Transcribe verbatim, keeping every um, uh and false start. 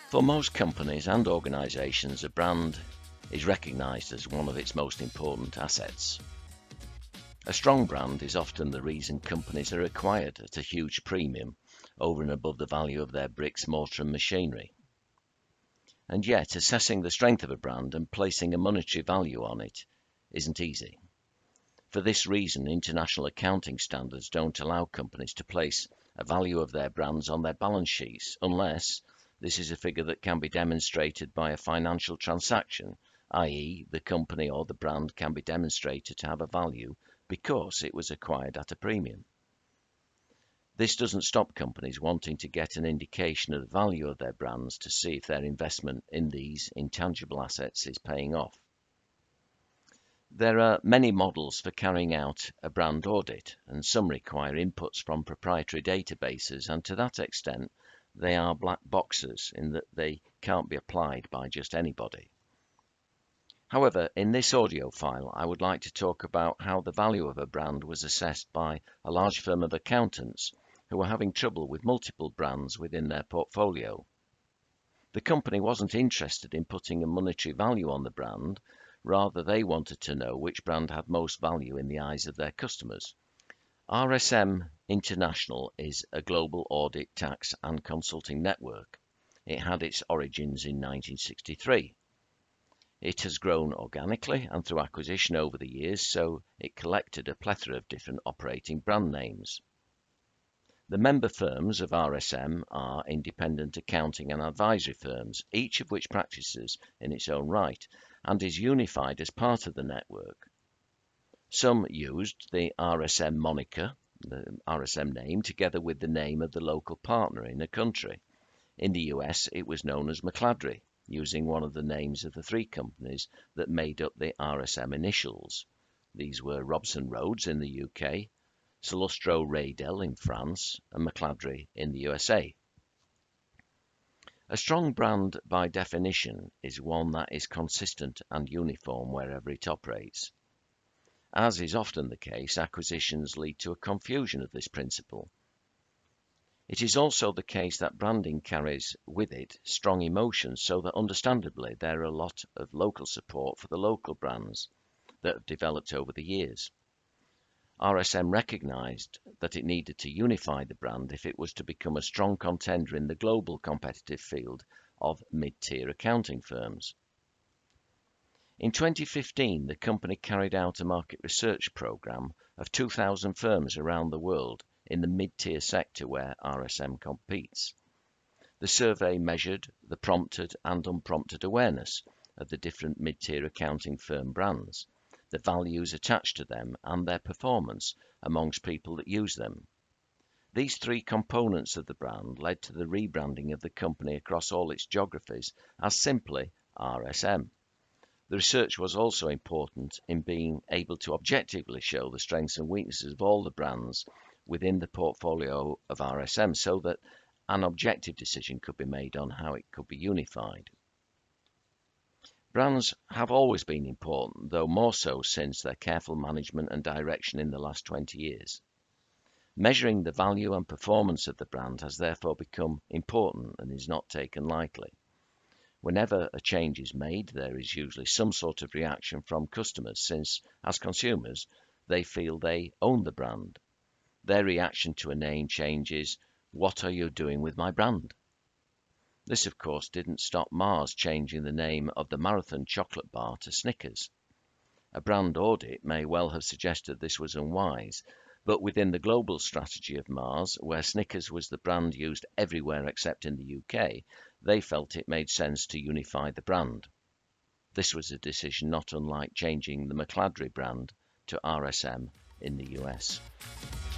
For most companies and organisations, a brand is recognised as one of its most important assets. A strong brand is often the reason companies are acquired at a huge premium over and above the value of their bricks, mortar and machinery. And yet, assessing the strength of a brand and placing a monetary value on it isn't easy. For this reason, international accounting standards don't allow companies to place a value of their brands on their balance sheets unless this is a figure that can be demonstrated by a financial transaction, that is, the company or the brand can be demonstrated to have a value because it was acquired at a premium. This doesn't stop companies wanting to get an indication of the value of their brands to see if their investment in these intangible assets is paying off. There are many models for carrying out a brand audit, and some require inputs from proprietary databases, and to that extent, they are black boxes in that they can't be applied by just anybody. However, in this audio file, I would like to talk about how the value of a brand was assessed by a large firm of accountants who were having trouble with multiple brands within their portfolio. The company wasn't interested in putting a monetary value on the brand, rather they wanted to know which brand had most value in the eyes of their customers. R S M International is a global audit, tax and consulting network. It had its origins in nineteen sixty-three. It has grown organically and through acquisition over the years, so it collected a plethora of different operating brand names. The member firms of R S M are independent accounting and advisory firms, each of which practices in its own right and is unified as part of the network. Some used the R S M moniker, the R S M name, together with the name of the local partner in a country. In the U S, it was known as McLadry, using one of the names of the three companies that made up the R S M initials. These were Robson Rhodes in the U K, Salustro Raydel in France, and McLadry in the U S A. A strong brand, by definition, is one that is consistent and uniform wherever it operates. As is often the case, acquisitions lead to a confusion of this principle. It is also the case that branding carries with it strong emotions, so that understandably there are a lot of local support for the local brands that have developed over the years. R S M recognised that it needed to unify the brand if it was to become a strong contender in the global competitive field of mid-tier accounting firms. In twenty fifteen, the company carried out a market research programme of two thousand firms around the world in the mid-tier sector where R S M competes. The survey measured the prompted and unprompted awareness of the different mid-tier accounting firm brands, the values attached to them and their performance amongst people that use them. These three components of the brand led to the rebranding of the company across all its geographies as simply R S M. The research was also important in being able to objectively show the strengths and weaknesses of all the brands within the portfolio of R S M so that an objective decision could be made on how it could be unified. Brands have always been important, though more so since their careful management and direction in the last twenty years. Measuring the value and performance of the brand has therefore become important and is not taken lightly. Whenever a change is made, there is usually some sort of reaction from customers since, as consumers, they feel they own the brand. Their reaction to a name change is, "What are you doing with my brand?" This, of course, didn't stop Mars changing the name of the Marathon chocolate bar to Snickers. A brand audit may well have suggested this was unwise, but within the global strategy of Mars, where Snickers was the brand used everywhere except in the U K, they felt it made sense to unify the brand. This was a decision not unlike changing the McLadry brand to R S M in the U S.